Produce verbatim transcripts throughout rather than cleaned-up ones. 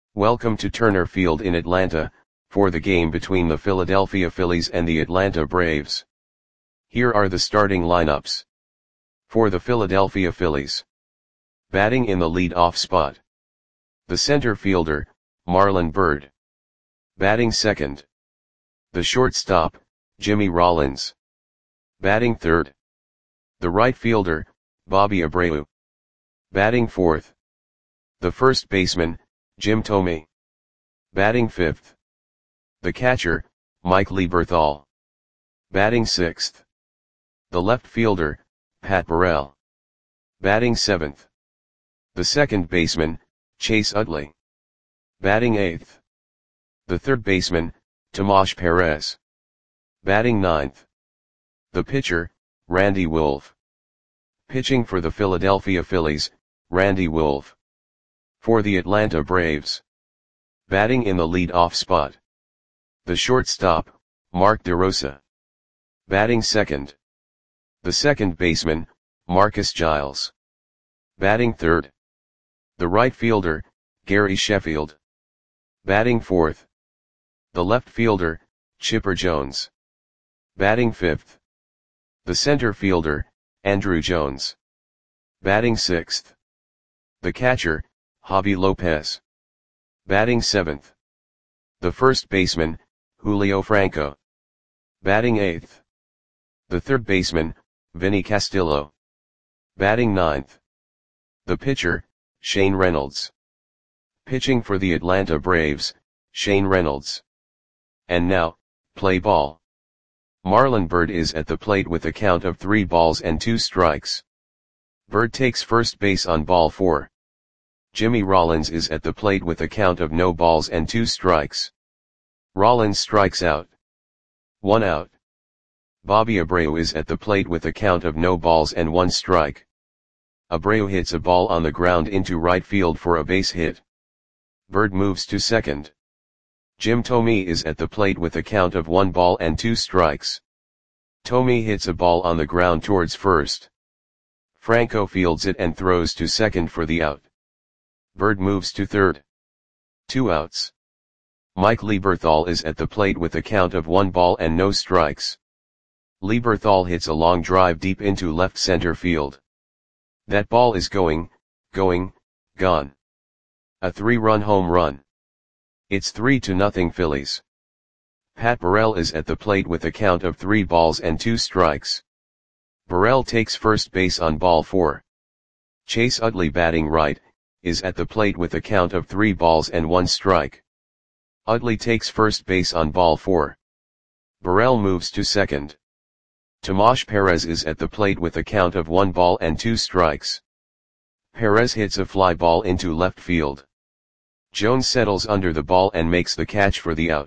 Welcome to Turner Field in Atlanta, for the game between the Philadelphia Phillies and the Atlanta Braves. Here are the starting lineups. For the Philadelphia Phillies. Batting in the lead-off spot. The center fielder, Marlon Byrd. Batting second. The shortstop, Jimmy Rollins. Batting third. The right fielder, Bobby Abreu. Batting fourth. The first baseman, Jim Thome. Batting fifth. The catcher, Mike Lieberthal. Batting sixth. The left fielder, Pat Burrell. Batting seventh. The second baseman, Chase Utley. Batting eighth. The third baseman, Tomas Perez. Batting ninth. The pitcher, Randy Wolf. Pitching for the Philadelphia Phillies, Randy Wolf. For the Atlanta Braves. Batting in the lead-off spot. The shortstop, Mark DeRosa. Batting second. The second baseman, Marcus Giles. Batting third. The right fielder, Gary Sheffield. Batting fourth. The left fielder, Chipper Jones. Batting fifth. The center fielder, Andruw Jones. Batting sixth. The catcher, Javy Lopez. Batting seventh. The first baseman, Julio Franco. Batting eighth. The third baseman, Vinny Castillo. Batting ninth. The pitcher, Shane Reynolds. Pitching for the Atlanta Braves, Shane Reynolds. And now, play ball. Marlon Byrd is at the plate with a count of three balls and two strikes. Byrd takes first base on ball four. Jimmy Rollins is at the plate with a count of no balls and two strikes. Rollins strikes out. One out. Bobby Abreu is at the plate with a count of no balls and one strike. Abreu hits a ball on the ground into right field for a base hit. Byrd moves to second. Jim Thome is at the plate with a count of one ball and two strikes. Thome hits a ball on the ground towards first. Franco fields it and throws to second for the out. Byrd moves to third. Two outs. Mike Lieberthal is at the plate with a count of one ball and no strikes. Lieberthal hits a long drive deep into left center field. That ball is going, going, gone. A three-run home run. It's three to nothing Phillies. Pat Burrell is at the plate with a count of three balls and two strikes. Burrell takes first base on ball four. Chase Utley, batting right, is at the plate with a count of three balls and one strike. Utley takes first base on ball four. Burrell moves to second. Tomas Perez is at the plate with a count of one ball and two strikes. Perez hits a fly ball into left field. Jones settles under the ball and makes the catch for the out.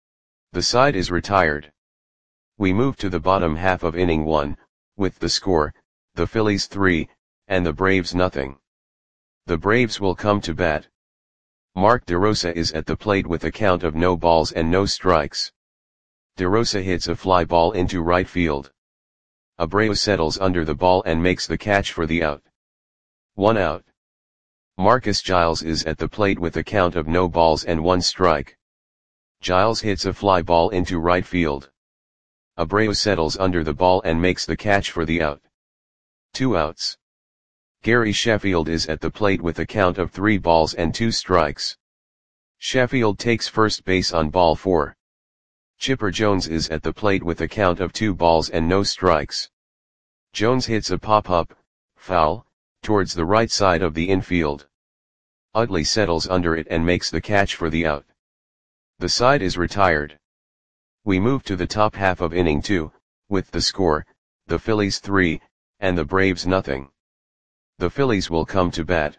The side is retired. We move to the bottom half of inning one, with the score, the Phillies three, and the Braves nothing. The Braves will come to bat. Mark DeRosa is at the plate with a count of no balls and no strikes. DeRosa hits a fly ball into right field. Abreu settles under the ball and makes the catch for the out. One out. Marcus Giles is at the plate with a count of no balls and one strike. Giles hits a fly ball into right field. Abreu settles under the ball and makes the catch for the out. Two outs. Gary Sheffield is at the plate with a count of three balls and two strikes. Sheffield takes first base on ball four. Chipper Jones is at the plate with a count of two balls and no strikes. Jones hits a pop-up, foul, towards the right side of the infield. Utley settles under it and makes the catch for the out. The side is retired. We move to the top half of inning two, with the score, the Phillies three, and the Braves nothing. The Phillies will come to bat.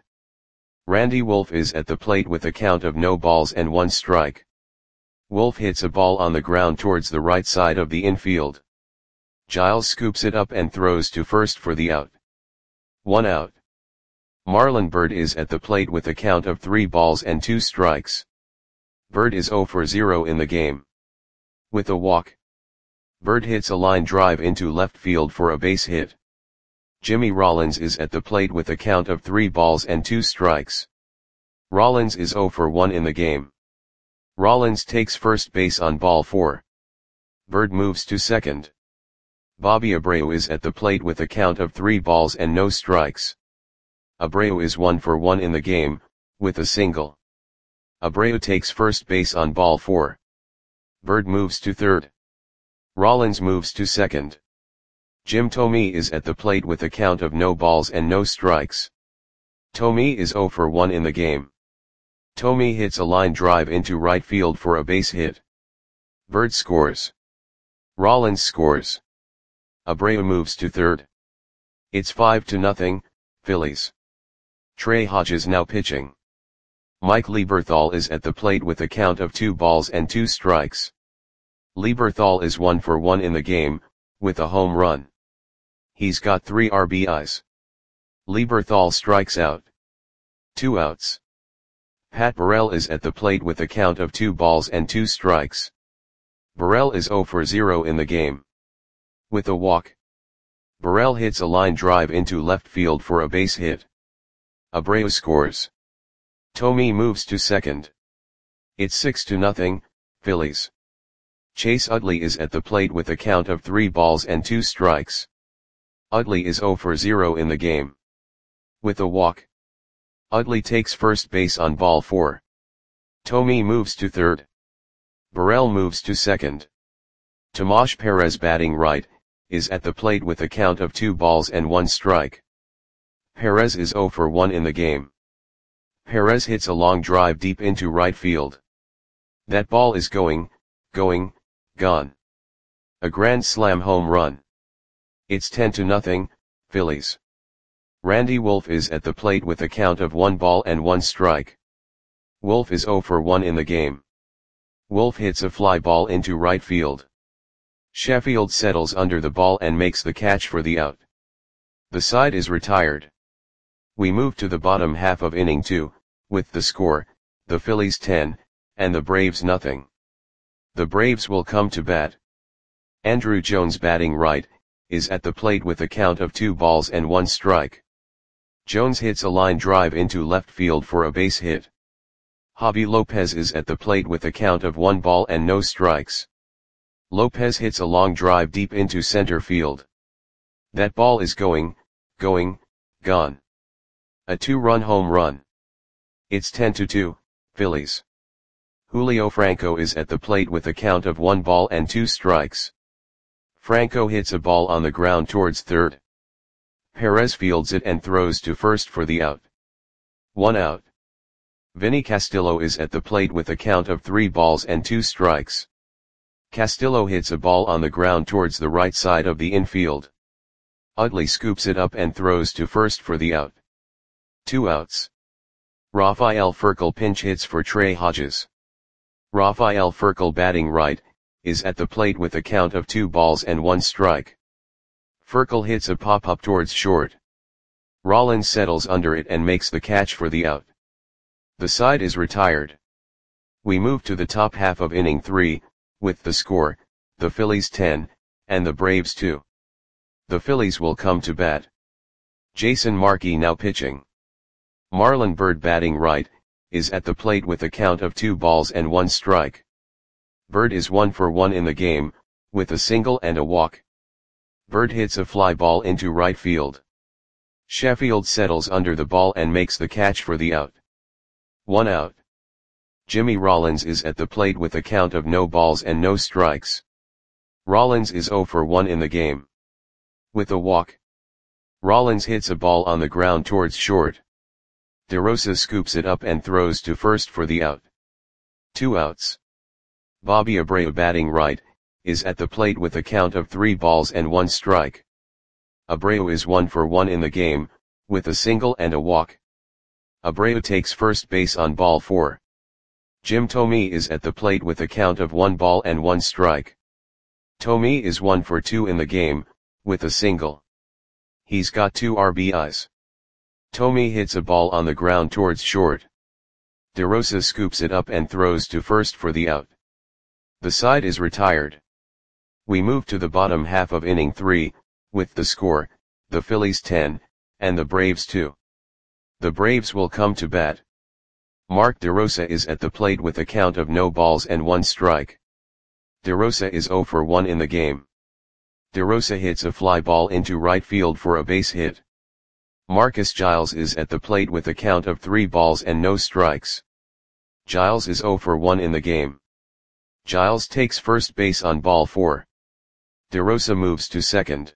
Randy Wolf is at the plate with a count of no balls and one strike. Wolf hits a ball on the ground towards the right side of the infield. Giles scoops it up and throws to first for the out. One out. Marlon Byrd is at the plate with a count of three balls and two strikes. Byrd is zero for zero in the game. With a walk. Byrd hits a line drive into left field for a base hit. Jimmy Rollins is at the plate with a count of three balls and two strikes. Rollins is zero for one in the game. Rollins takes first base on ball four. Bird moves to second. Bobby Abreu is at the plate with a count of three balls and no strikes. Abreu is one for one in the game, with a single. Abreu takes first base on ball four. Bird moves to third. Rollins moves to second. Jim Thome is at the plate with a count of no balls and no strikes. Thome is zero for one in the game. Thome hits a line drive into right field for a base hit. Bird scores. Rollins scores. Abreu moves to third. It's five to nothing, Phillies. Trey Hodges now pitching. Mike Lieberthal is at the plate with a count of two balls and two strikes. Lieberthal is one for one in the game, with a home run. He's got three R B Is. Lieberthal strikes out. Two outs. Pat Burrell is at the plate with a count of two balls and two strikes. Burrell is zero for zero in the game. With a walk. Burrell hits a line drive into left field for a base hit. Abreu scores. Thome moves to second. It's six to nothing, Phillies. Chase Utley is at the plate with a count of three balls and two strikes. Utley is zero for zero in the game. With a walk. Utley takes first base on ball four. Thome moves to third. Burrell moves to second. Tomas Perez batting right, is at the plate with a count of two balls and one strike. Perez is zero for one in the game. Perez hits a long drive deep into right field. That ball is going, going, gone. A grand slam home run. It's ten to nothing, Phillies. Randy Wolf is at the plate with a count of one ball and one strike. Wolf is zero for one in the game. Wolf hits a fly ball into right field. Sheffield settles under the ball and makes the catch for the out. The side is retired. We move to the bottom half of inning two, with the score, the Phillies ten, and the Braves nothing. The Braves will come to bat. Andruw Jones batting right, is at the plate with a count of two balls and one strike. Jones hits a line drive into left field for a base hit. Javi Lopez is at the plate with a count of one ball and no strikes. Lopez hits a long drive deep into center field. That ball is going, going, gone. A two-run home run. It's ten to two, Phillies. Julio Franco is at the plate with a count of one ball and two strikes. Franco hits a ball on the ground towards third. Perez fields it and throws to first for the out. One out. Vinny Castillo is at the plate with a count of three balls and two strikes. Castillo hits a ball on the ground towards the right side of the infield. Utley scoops it up and throws to first for the out. Two outs. Rafael Furcal pinch hits for Trey Hodges. Rafael Furcal batting right, is at the plate with a count of two balls and one strike. Furcal hits a pop-up towards short. Rollins settles under it and makes the catch for the out. The side is retired. We move to the top half of inning three, with the score, the Phillies ten, and the Braves two. The Phillies will come to bat. Jason Markey now pitching. Marlon Byrd batting right, is at the plate with a count of two balls and one strike. Byrd is one for one in the game, with a single and a walk. Byrd hits a fly ball into right field. Sheffield settles under the ball and makes the catch for the out. One out. Jimmy Rollins is at the plate with a count of no balls and no strikes. Rollins is zero for one in the game. With a walk. Rollins hits a ball on the ground towards short. DeRosa scoops it up and throws to first for the out. Two outs. Bobby Abreu batting right, is at the plate with a count of three balls and one strike. Abreu is one for one in the game, with a single and a walk. Abreu takes first base on ball four. Jim Thome is at the plate with a count of one ball and one strike. Thome is one for two in the game, with a single. He's got two R B Is. Thome hits a ball on the ground towards short. DeRosa scoops it up and throws to first for the out. The side is retired. We move to the bottom half of inning three, with the score, the Phillies ten, and the Braves two. The Braves will come to bat. Mark DeRosa is at the plate with a count of no balls and one strike. DeRosa is zero for one in the game. DeRosa hits a fly ball into right field for a base hit. Marcus Giles is at the plate with a count of three balls and no strikes. Giles is zero for one in the game. Giles takes first base on ball four. DeRosa moves to second.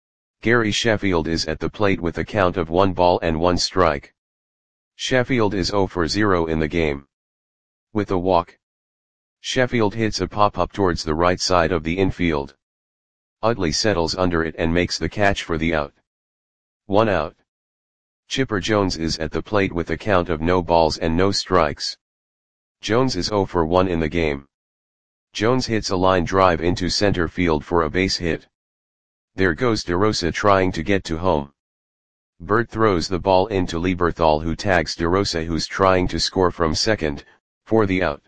Gary Sheffield is at the plate with a count of one ball and one strike. Sheffield is zero for zero in the game. With a walk, Sheffield hits a pop-up towards the right side of the infield. Utley settles under it and makes the catch for the out. One out. Chipper Jones is at the plate with a count of no balls and no strikes. Jones is zero for one in the game. Jones hits a line drive into center field for a base hit. There goes DeRosa trying to get to home. Bert throws the ball into Lieberthal, who tags DeRosa, who's trying to score from second, for the out.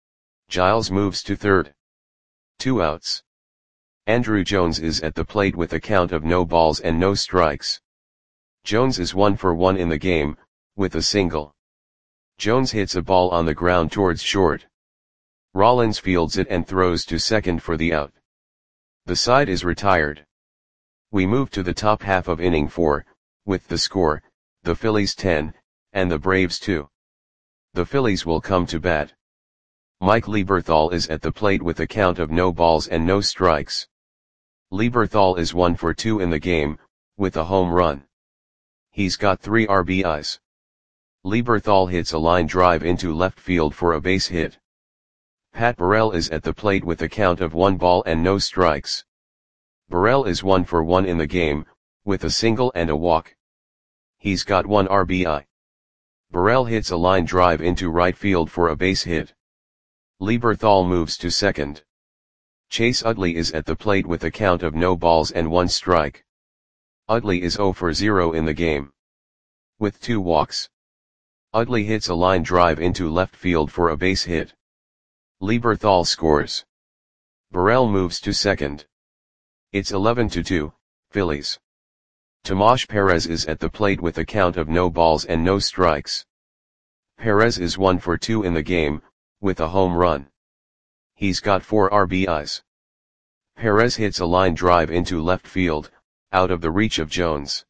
Giles moves to third. Two outs. Andrew Jones is at the plate with a count of no balls and no strikes. Jones is one for one in the game, with a single. Jones hits a ball on the ground towards short. Rollins fields it and throws to second for the out. The side is retired. We move to the top half of inning four, with the score, the Phillies ten, and the Braves two. The Phillies will come to bat. Mike Lieberthal is at the plate with a count of no balls and no strikes. Lieberthal is one for two in the game, with a home run. He's got three R B Is. Lieberthal hits a line drive into left field for a base hit. Pat Burrell is at the plate with a count of one ball and no strikes. Burrell is one for one in the game, with a single and a walk. He's got one R B I. Burrell hits a line drive into right field for a base hit. Lieberthal moves to second. Chase Utley is at the plate with a count of no balls and one strike. Utley is zero for zero in the game. With two walks, Utley hits a line drive into left field for a base hit. Lieberthal scores. Burrell moves to second. It's eleven to two, Phillies. Tomas Perez is at the plate with a count of no balls and no strikes. Perez is one for two in the game, with a home run. He's got four R B Is. Perez hits a line drive into left field, out of the reach of Jones.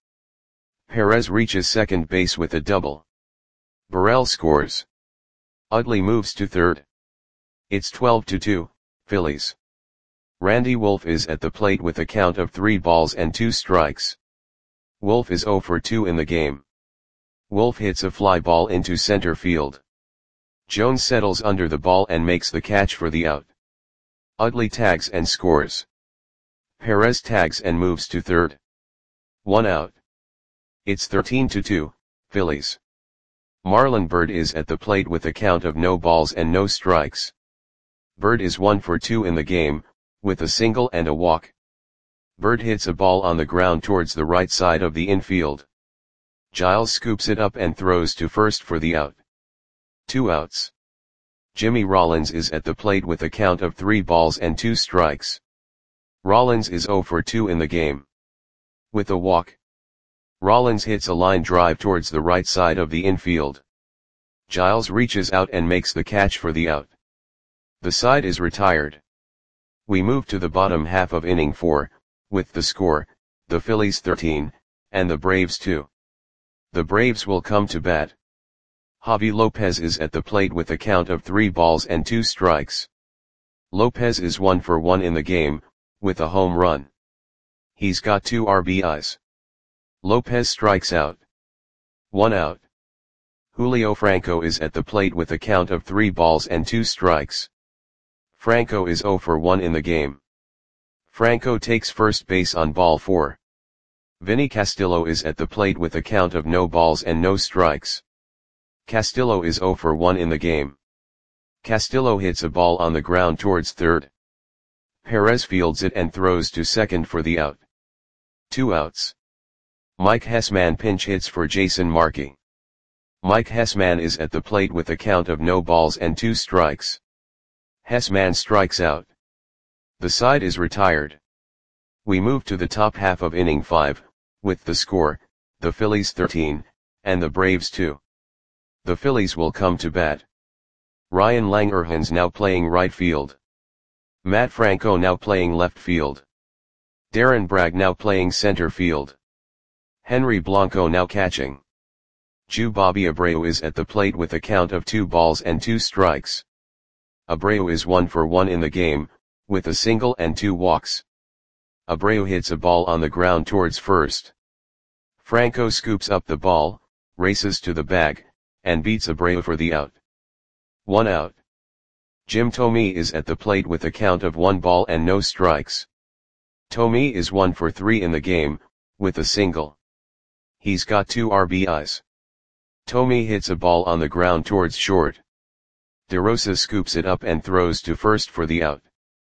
Perez reaches second base with a double. Burrell scores. Utley moves to third. It's twelve to two, Phillies. Randy Wolf is at the plate with a count of three balls and two strikes. Wolf is zero for two in the game. Wolf hits a fly ball into center field. Jones settles under the ball and makes the catch for the out. Utley tags and scores. Perez tags and moves to third. One out. It's thirteen to two, Phillies. Marlon Byrd is at the plate with a count of no balls and no strikes. Byrd is one for two in the game, with a single and a walk. Byrd hits a ball on the ground towards the right side of the infield. Giles scoops it up and throws to first for the out. Two outs. Jimmy Rollins is at the plate with a count of three balls and two strikes. Rollins is zero for two in the game. With a walk, Rollins hits a line drive towards the right side of the infield. Giles reaches out and makes the catch for the out. The side is retired. We move to the bottom half of inning four, with the score, the Phillies thirteen, and the Braves two. The Braves will come to bat. Javi Lopez is at the plate with a count of three balls and two strikes. Lopez is one for one in the game, with a home run. He's got two R B Is. Lopez strikes out. One out. Julio Franco is at the plate with a count of three balls and two strikes. Franco is zero for one in the game. Franco takes first base on ball four. Vinny Castillo is at the plate with a count of no balls and no strikes. Castillo is zero for one in the game. Castillo hits a ball on the ground towards third. Perez fields it and throws to second for the out. Two outs. Mike Hessman pinch hits for Jason Markey. Mike Hessman is at the plate with a count of no balls and two strikes. Hessman strikes out. The side is retired. We move to the top half of inning five, with the score, the Phillies thirteen, and the Braves two. The Phillies will come to bat. Ryan Langerhans now playing right field. Matt Franco now playing left field. Darren Bragg now playing center field. Henry Blanco now catching. Ju Bobby Abreu is at the plate with a count of two balls and two strikes. Abreu is one for one in the game, with a single and two walks. Abreu hits a ball on the ground towards first. Franco scoops up the ball, races to the bag, and beats Abreu for the out. One out. Jim Thome is at the plate with a count of one ball and no strikes. Thome is one for three in the game, with a single. He's got two R B Is. Thome hits a ball on the ground towards short. DeRosa scoops it up and throws to first for the out.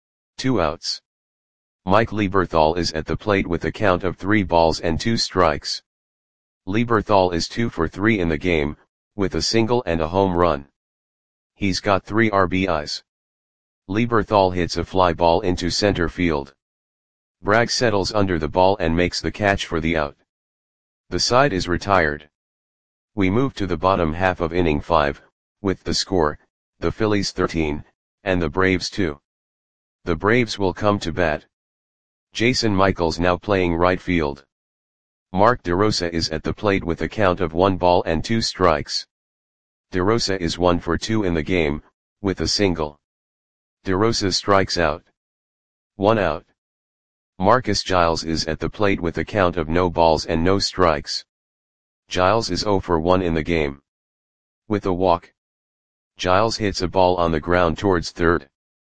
Two outs. Mike Lieberthal is at the plate with a count of three balls and two strikes. Lieberthal is two for three in the game, with a single and a home run. He's got three R B Is. Lieberthal hits a fly ball into center field. Bragg settles under the ball and makes the catch for the out. The side is retired. We move to the bottom half of inning five, with the score, the Phillies thirteen, and the Braves two. The Braves will come to bat. Jason Michaels now playing right field. Mark DeRosa is at the plate with a count of one ball and two strikes. DeRosa is one for two in the game, with a single. DeRosa strikes out. One out. Marcus Giles is at the plate with a count of no balls and no strikes. Giles is zero for one in the game. With a walk. Giles hits a ball on the ground towards third.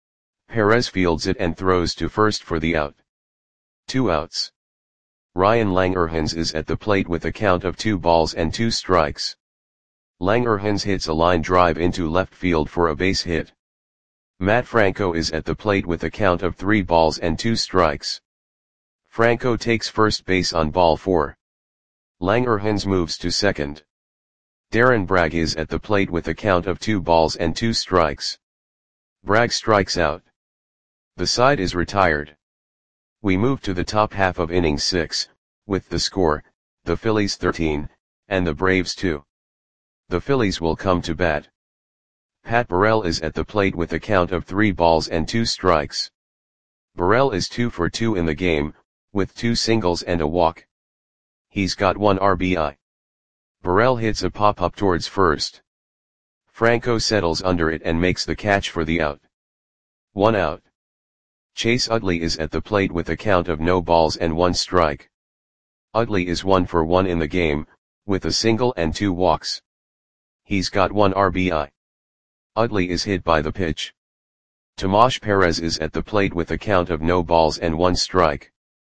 Perez fields it and throws to first for the out. Two outs. Ryan Langerhans is at the plate with a count of two balls and two strikes. Langerhans hits a line drive into left field for a base hit. Matt Franco is at the plate with a count of three balls and two strikes. Franco takes first base on ball four. Langerhans moves to second. Darren Bragg is at the plate with a count of two balls and two strikes. Bragg strikes out. The side is retired. We move to the top half of inning six, with the score, the Phillies thirteen, and the Braves two. The Phillies will come to bat. Pat Burrell is at the plate with a count of three balls and two strikes. Burrell is two for two in the game, with two singles and a walk. He's got one R B I. Burrell hits a pop-up towards first. Franco settles under it and makes the catch for the out. One out. Chase Utley is at the plate with a count of no balls and one strike. Utley is one for one in the game, with a single and two walks. He's got one R B I. Utley is hit by the pitch. Tomas Perez is at the plate with a count of no balls and one strike.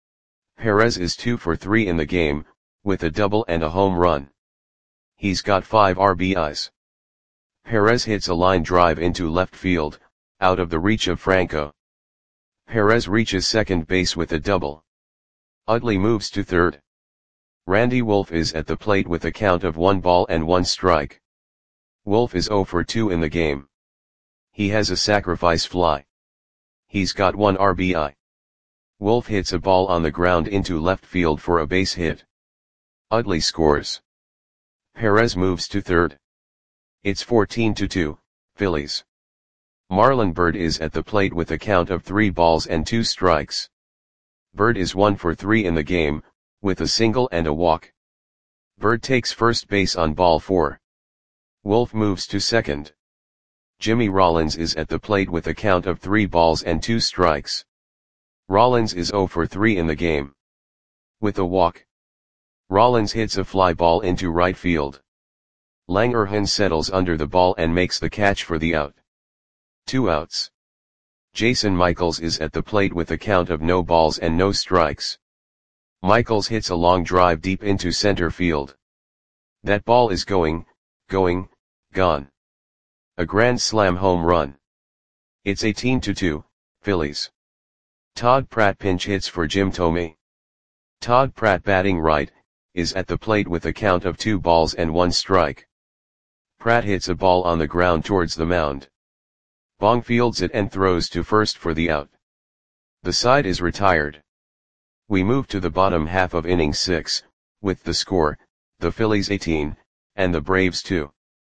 Perez is two for three in the game, with a double and a home run. He's got five R B Is. Perez hits a line drive into left field, out of the reach of Franco. Perez reaches second base with a double. Utley moves to third. Randy Wolf is at the plate with a count of one ball and one strike. Wolf is zero for two in the game. He has a sacrifice fly. He's got one R B I. Wolf hits a ball on the ground into left field for a base hit. Utley scores. Perez moves to third. It's fourteen to two, Phillies. Marlon Byrd is at the plate with a count of three balls and two strikes. Byrd is one for three in the game, with a single and a walk. Byrd takes first base on ball four. Wolf moves to second. Jimmy Rollins is at the plate with a count of three balls and two strikes. Rollins is zero for three in the game. With a walk. Rollins hits a fly ball into right field. Langerhans settles under the ball and makes the catch for the out. Two outs. Jason Michaels is at the plate with a count of no balls and no strikes. Michaels hits a long drive deep into center field. That ball is going, going, gone. A grand slam home run. It's eighteen to two, Phillies. Todd Pratt pinch hits for Jim Thome. Todd Pratt batting right, is at the plate with a count of two balls and one strike. Pratt hits a ball on the ground towards the mound. Bong fields it and throws to first for the out. The side is retired. We move to the bottom half of inning six, with the score, the Phillies eighteen, and the Braves two.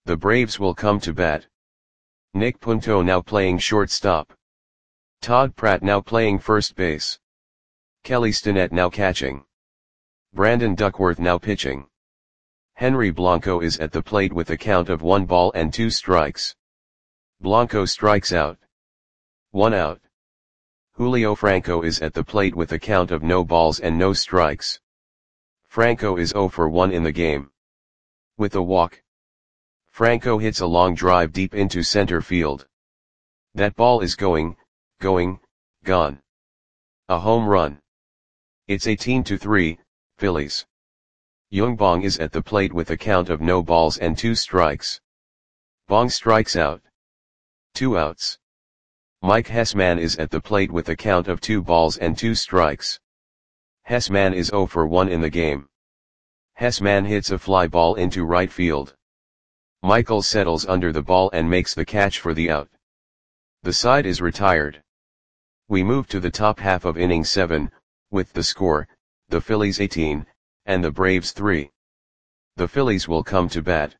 The Braves will come to bat. Nick Punto now playing shortstop. Todd Pratt now playing first base. Kelly Stinnett now catching. Brandon Duckworth now pitching. Henry Blanco is at the plate with a count of one ball and two strikes. Blanco strikes out. One out. Julio Franco is at the plate with a count of no balls and no strikes. Franco is zero for one in the game. With a walk. Franco hits a long drive deep into center field. That ball is going, going, gone. A home run. It's eighteen to three, Phillies. Yung Bong is at the plate with a count of no balls and two strikes. Bong strikes out. Two outs. Mike Hessman is at the plate with a count of two balls and two strikes. Hessman is zero for one in the game. Hessman hits a fly ball into right field. Michaels settles under the ball and makes the catch for the out. The side is retired. We move to the top half of inning seven, with the score, the Phillies eighteen, and the Braves three. The Phillies will come to bat.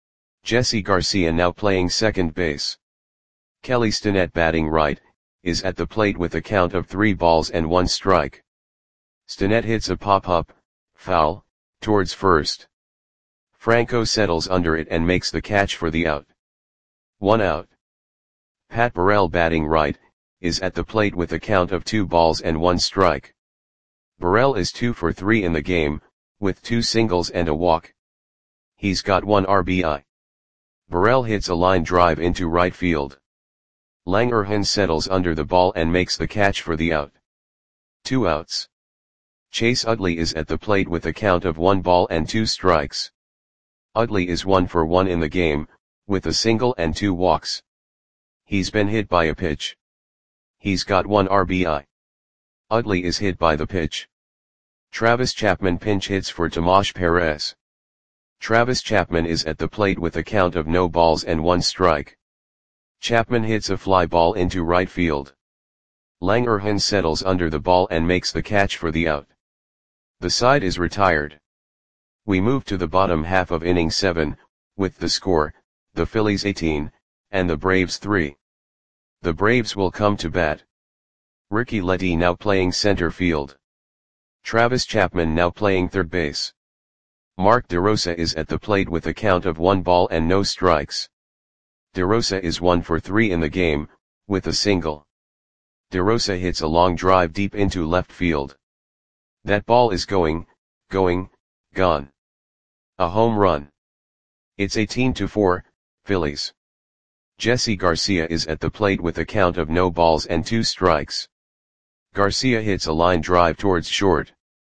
Jesse Garcia now playing second base. Kelly Stinnett batting right, is at the plate with a count of three balls and one strike. Stinnett hits a pop-up, foul, towards first. Franco settles under it and makes the catch for the out. One out. Pat Burrell batting right, is at the plate with a count of two balls and one strike. Burrell is two for three in the game, with two singles and a walk. He's got one R B I. Burrell hits a line drive into right field. Langerhans settles under the ball and makes the catch for the out. Two outs. Chase Utley is at the plate with a count of one ball and two strikes. Utley is one for one in the game, with a single and two walks. He's been hit by a pitch. He's got one R B I. Utley is hit by the pitch. Travis Chapman pinch hits for Tomas Perez. Travis Chapman is at the plate with a count of no balls and one strike. Chapman hits a fly ball into right field. Langerhans settles under the ball and makes the catch for the out. The side is retired. We move to the bottom half of inning seven, with the score, the Phillies eighteen, and the Braves three. The Braves will come to bat. Ricky Letty now playing center field. Travis Chapman now playing third base. Mark DeRosa is at the plate with a count of one ball and no strikes. DeRosa is one for three in the game, with a single. DeRosa hits a long drive deep into left field. That ball is going, going, gone. A home run. It's eighteen to four, Phillies. Jesse Garcia is at the plate with a count of no balls and two strikes. Garcia hits a line drive towards short.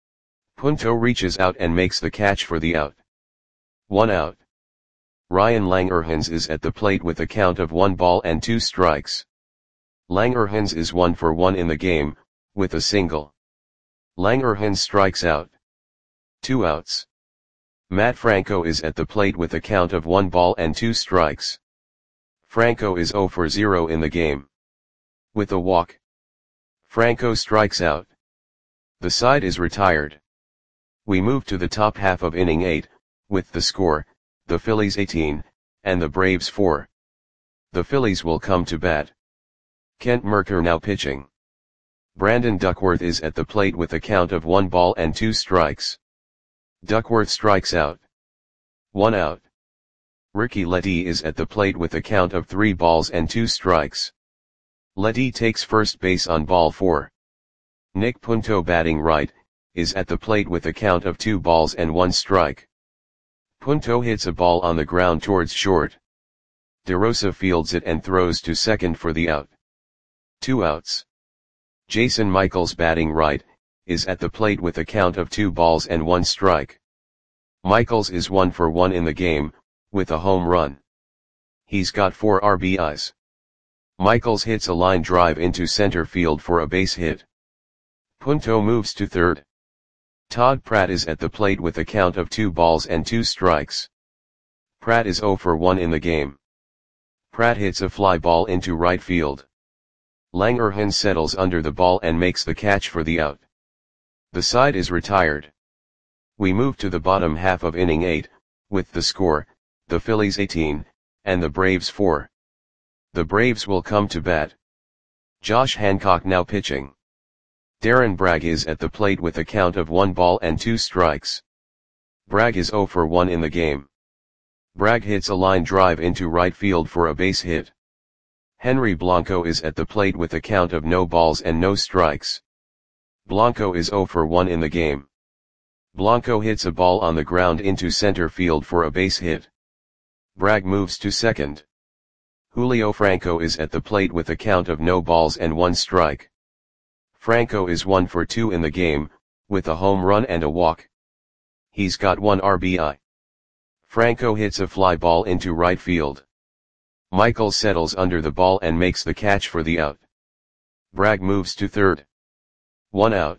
Punto reaches out and makes the catch for the out. One out. Ryan Langerhans is at the plate with a count of one ball and two strikes. Langerhans is one for one in the game, with a single. Langerhans strikes out. Two outs. Matt Franco is at the plate with a count of one ball and two strikes. Franco is zero for zero in the game. With a walk. Franco strikes out. The side is retired. We move to the top half of inning eight, with the score, the Phillies eighteen, and the Braves four. The Phillies will come to bat. Kent Mercker now pitching. Brandon Duckworth is at the plate with a count of one ball and two strikes. Duckworth strikes out. One out. Ricky Letty is at the plate with a count of three balls and two strikes. Letty takes first base on ball four. Nick Punto batting right, is at the plate with a count of two balls and one strike. Punto hits a ball on the ground towards short. DeRosa fields it and throws to second for the out. Two outs. Jason Michaels batting right, is at the plate with a count of two balls and one strike. Michaels is one for one in the game, with a home run. He's got four R B Is. Michaels hits a line drive into center field for a base hit. Punto moves to third. Todd Pratt is at the plate with a count of two balls and two strikes. Pratt is zero for one in the game. Pratt hits a fly ball into right field. Langerhans settles under the ball and makes the catch for the out. The side is retired. We move to the bottom half of inning eight, with the score, the Phillies eighteen, and the Braves four. The Braves will come to bat. Josh Hancock now pitching. Darren Bragg is at the plate with a count of one ball and two strikes. Bragg is zero for one in the game. Bragg hits a line drive into right field for a base hit. Henry Blanco is at the plate with a count of no balls and no strikes. Blanco is zero for one in the game. Blanco hits a ball on the ground into center field for a base hit. Bragg moves to second. Julio Franco is at the plate with a count of no balls and one strike. Franco is one for two in the game, with a home run and a walk. He's got one R B I. Franco hits a fly ball into right field. Michael settles under the ball and makes the catch for the out. Bragg moves to third. One out.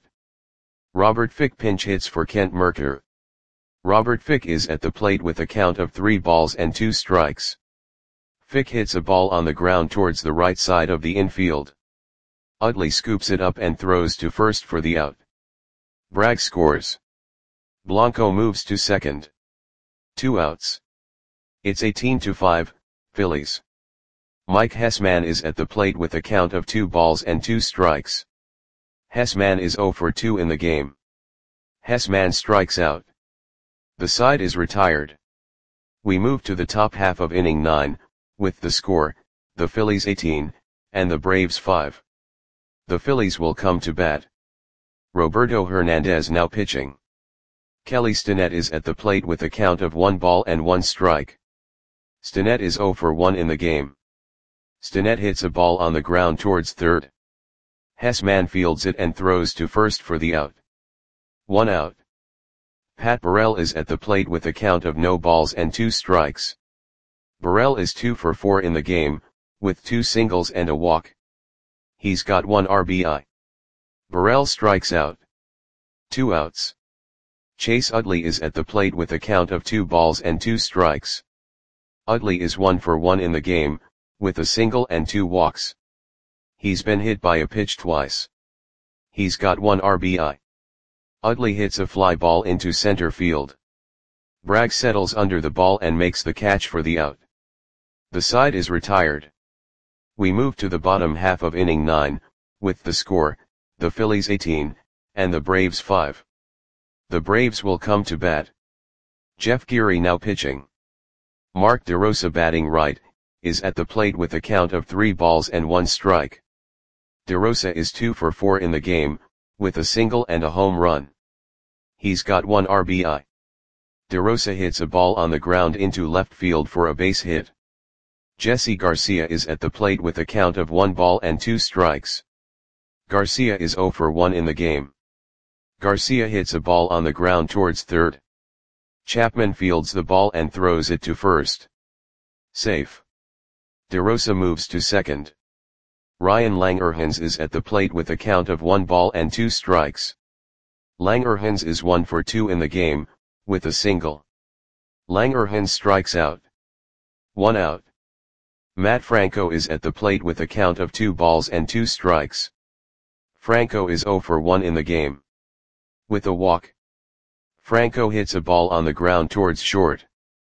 Robert Fick pinch hits for Kent Mercker. Robert Fick is at the plate with a count of three balls and two strikes. Fick hits a ball on the ground towards the right side of the infield. Utley scoops it up and throws to first for the out. Bragg scores. Blanco moves to second. Two outs. It's eighteen to five, Phillies. Mike Hessman is at the plate with a count of two balls and two strikes. Hessman is zero for two in the game. Hessman strikes out. The side is retired. We move to the top half of inning nine, with the score, the Phillies eighteen, and the Braves five. The Phillies will come to bat. Roberto Hernandez now pitching. Kelly Stinnett is at the plate with a count of one ball and one strike. Stinnett is zero for one in the game. Stinnett hits a ball on the ground towards third. Hessman fields it and throws to first for the out. One out. Pat Burrell is at the plate with a count of no balls and two strikes. Burrell is two for four in the game, with two singles and a walk. He's got one R B I. Burrell strikes out. Two outs. Chase Utley is at the plate with a count of two balls and two strikes. Utley is one for one in the game, with a single and two walks. He's been hit by a pitch twice. He's got one R B I. Utley hits a fly ball into center field. Bragg settles under the ball and makes the catch for the out. The side is retired. We move to the bottom half of inning nine, with the score, the Phillies eighteen, and the Braves five. The Braves will come to bat. Jeff Geary now pitching. Mark DeRosa batting right, is at the plate with a count of three balls and one strike. DeRosa is two for four in the game, with a single and a home run. He's got one R B I. DeRosa hits a ball on the ground into left field for a base hit. Jesse Garcia is at the plate with a count of one ball and two strikes. Garcia is zero for one in the game. Garcia hits a ball on the ground towards third. Chapman fields the ball and throws it to first. Safe. DeRosa moves to second. Ryan Langerhans is at the plate with a count of one ball and two strikes. Langerhans is one for two in the game, with a single. Langerhans strikes out. One out. Matt Franco is at the plate with a count of two balls and two strikes. Franco is zero for one in the game. With a walk. Franco hits a ball on the ground towards short.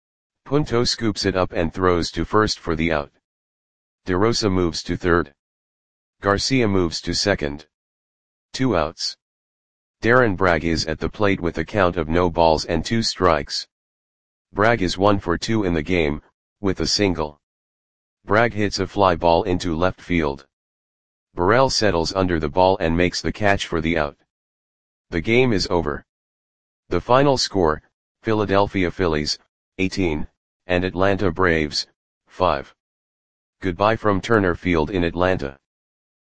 Punto scoops it up and throws to first for the out. DeRosa moves to third. Garcia moves to second. Two outs. Darren Bragg is at the plate with a count of no balls and two strikes. Bragg is one for two in the game, with a single. Bragg hits a fly ball into left field. Burrell settles under the ball and makes the catch for the out. The game is over. The final score, Philadelphia Phillies, eighteen, and Atlanta Braves, five. Goodbye from Turner Field in Atlanta.